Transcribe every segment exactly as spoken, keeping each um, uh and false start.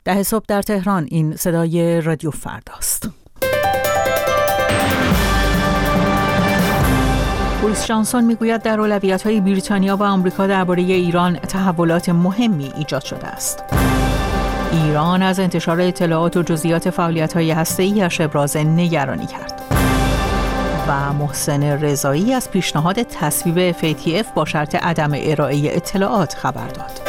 ده صبح در تهران. این صدای رادیو فرداست. بوریس جانسون میگوید در اولویت‌های بریتانیا و آمریکا درباره ایران تحولات مهمی ایجاد شده است. ایران از انتشار اطلاعات و جزئیات فعالیت‌های هسته‌ای‌اش ابراز نگرانی کرد. و محسن رضایی از پیشنهاد تصویب اف ای تی اف با شرط عدم ارائه اطلاعات خبر داد.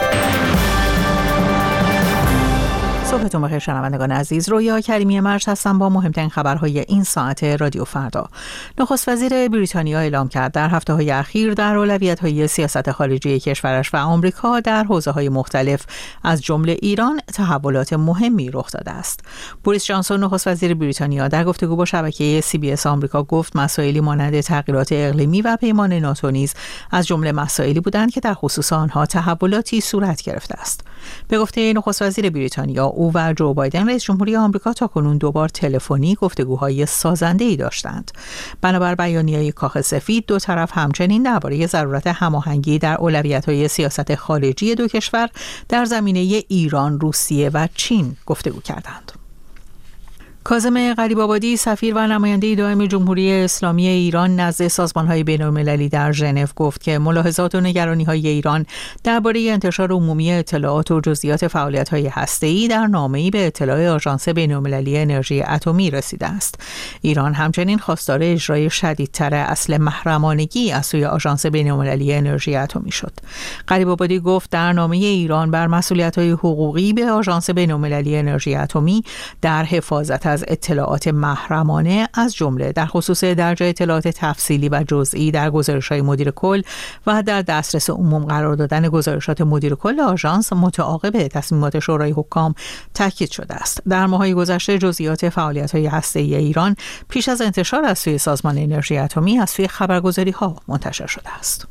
صبحتون بخیر شنوندگان عزیز. رویا کریمی مرج هستم با مهمترین خبرهای این ساعت رادیو فردا. نخست وزیر بریتانیا اعلام کرد در هفته‌های اخیر در اولویت‌های سیاست خارجی کشورش و آمریکا در حوزه‌های مختلف از جمله ایران تحولات مهمی رخ داده است. بوریس جانسون نخست وزیر بریتانیا در گفتگو با شبکه سی بی اس آمریکا گفت مسائلی مانند تغییرات اقلیمی و پیمان ناتو نیز از جمله مسائلی بودند که در خصوص آنها تحولاتی صورت گرفته است. به گفته نخست وزیر بریتانیا، او و جو بایدن رئیس جمهوری آمریکا تاکنون دو بار تلفنی گفتگوهای سازنده‌ای داشتند. بنابر بیانیه کاخ سفید، دو طرف همچنین درباره ضرورت هماهنگی در اولویت‌های سیاست خارجی دو کشور در زمینه ایران، روسیه و چین گفتگو کردند. کاظم غریب‌آبادی، سفیر و نماینده دائم جمهوری اسلامی ایران نزد سازمان‌های بین‌المللی در ژنو، گفت که ملاحظات و نگرانی‌های ایران درباره انتشار عمومی اطلاعات و جزئیات فعالیت‌های هسته‌ای در نامه‌ای به اطلاع آژانس بین‌المللی انرژی اتمی رسیده است. ایران همچنین خواستار اجرای شدیدتر اصل محرمانگی از سوی آژانس بین‌المللی انرژی اتمی شد. غریب‌آبادی گفت در نامه ایران بر مسئولیت‌های حقوقی به آژانس بین‌المللی انرژی اتمی در حفاظت از اطلاعات محرمانه از جمله در خصوص درجه اطلاعات تفصیلی و جزئی در گزارش‌های مدیر کل و در دسترس عموم قرار دادن گزارشات مدیر کل آژانس متعاقب تصمیمات شورای حکام تاکید شده است. در ماه‌های گذشته جزئیات فعالیت‌های هسته‌ای ایران پیش از انتشار از سوی سازمان انرژی اتمی از سوی خبرگزاری‌ها منتشر شده است.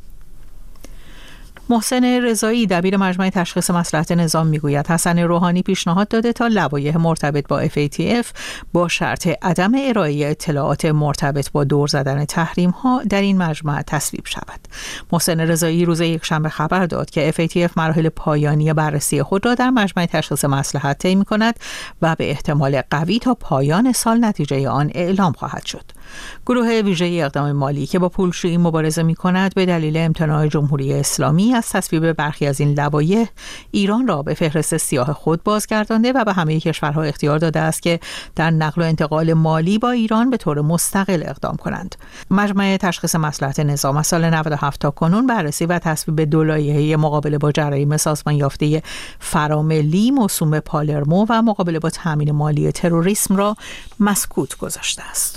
محسن رضایی دبیر مجمع تشخیص مصلحت نظام میگوید حسن روحانی پیشنهاد داده تا لوایح مرتبط با اف ای تی اف با شرط عدم ارائه اطلاعات مرتبط با دور زدن تحریم ها در این مجمع تصویب شود. محسن رضایی روز یکشنبه خبر داد که اف ای تی اف مراحل پایانی بررسی خود را در مجمع تشخیص مصلحت طی می‌کند و به احتمال قوی تا پایان سال نتیجه آن اعلام خواهد شد. گروه ویژه اقدام مالی که با پولشویی مبارزه می‌کند به دلیل امتناع جمهوری اسلامی از تصویب برخی از این لوایح ایران را به فهرست سیاه خود بازگردانده و به همه کشورها اختیار داده است که در نقل و انتقال مالی با ایران به طور مستقل اقدام کنند. مجمع تشخیص مصلحت نظام از سال نود و هفت تا کنون بررسی و تصویب دو لایحه مقابله با جرایم سازمان یافته فراملی موسوم پالرمو و مقابله با تامین مالی تروریسم را مسکوت گذاشته است.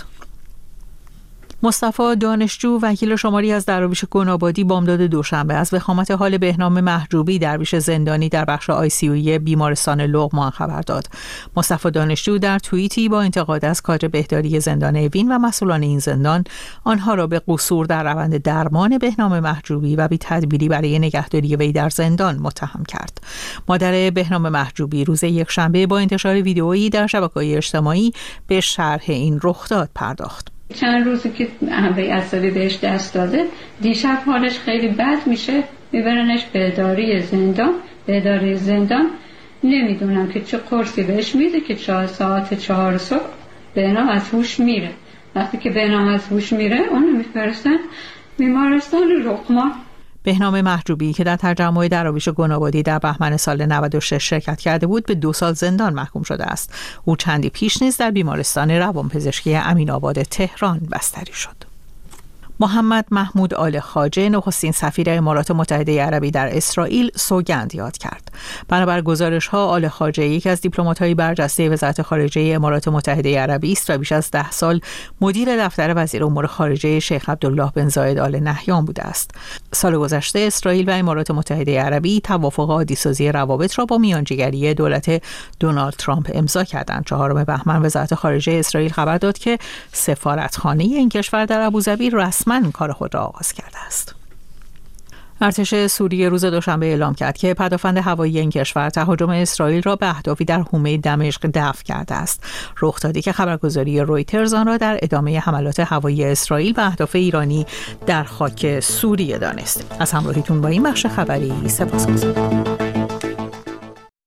مصطفی دانشجو، وکیل شماری از دراویش گنابادی، بامداد دوشنبه از وخامت حال بهنام محجوبی درویش زندانی در بخش آی سی یو بیمارستان لقمان خبر داد. مصطفی دانشجو در توییتی با انتقاد از کادر بهداری زندان اوین و مسئولان این زندان آنها را به قصور در روند درمان بهنام محجوبی و بی تدبیری برای نگهداری وی در زندان متهم کرد. مادر بهنام محجوبی روز یکشنبه با انتشار ویدئویی در شبکه‌های اجتماعی به شرح این رخداد پرداخت. چند روزی که همه عصبی بهش دست داده، دیشب حالش خیلی بد میشه، میبرنش بهداری زندان. بهداری زندان نمیدونم که چه قرصی بهش میده که چهار ساعت چهار صبح بهنام از هوش میره. وقتی که بهنام از هوش میره اونو میفرستن بیمارستان لقمان. بهنام محجوبی که در تجمع دراویش گنابادی در بهمن سال نود و شش شرکت کرده بود به دو سال زندان محکوم شده است. او چندی پیش نیز در بیمارستان روانپزشکی امین‌آباد تهران بستری شد. محمد محمود آل خواجه، نخستین سفیر امارات متحده عربی در اسرائیل، سوگند یاد کرد. بنابر گزارش‌ها آل خواجه یکی از دیپلمات‌های برجسته وزارت خارجه امارات متحده عربی است و بیش از ده سال مدیر دفتر وزیر امور خارجه شیخ عبدالله بن زاید آل نهیان بوده است. سال گذشته اسرائیل و امارات متحده عربی توافق عادی‌سازی روابط را با میانجیگری دولت دونالد ترامپ امضا کردند. چهارم بهمن وزارت خارجه اسرائیل خبر داد که سفارتخانه این کشور در ابوظبی رسما کار خود را آغاز کرده است. ارتش سوریه روز دوشنبه اعلام کرد که پدافند هوایی این کشور تهاجم اسرائیل را به اهدافی در حومه دمشق دفع کرده است. رخ دادی که خبرگزاری رویترز آن را در ادامه حملات هوایی اسرائیل به اهداف ایرانی در خاک سوریه دانست. از همراهیتون با این بخش خبری سپاسگزارم.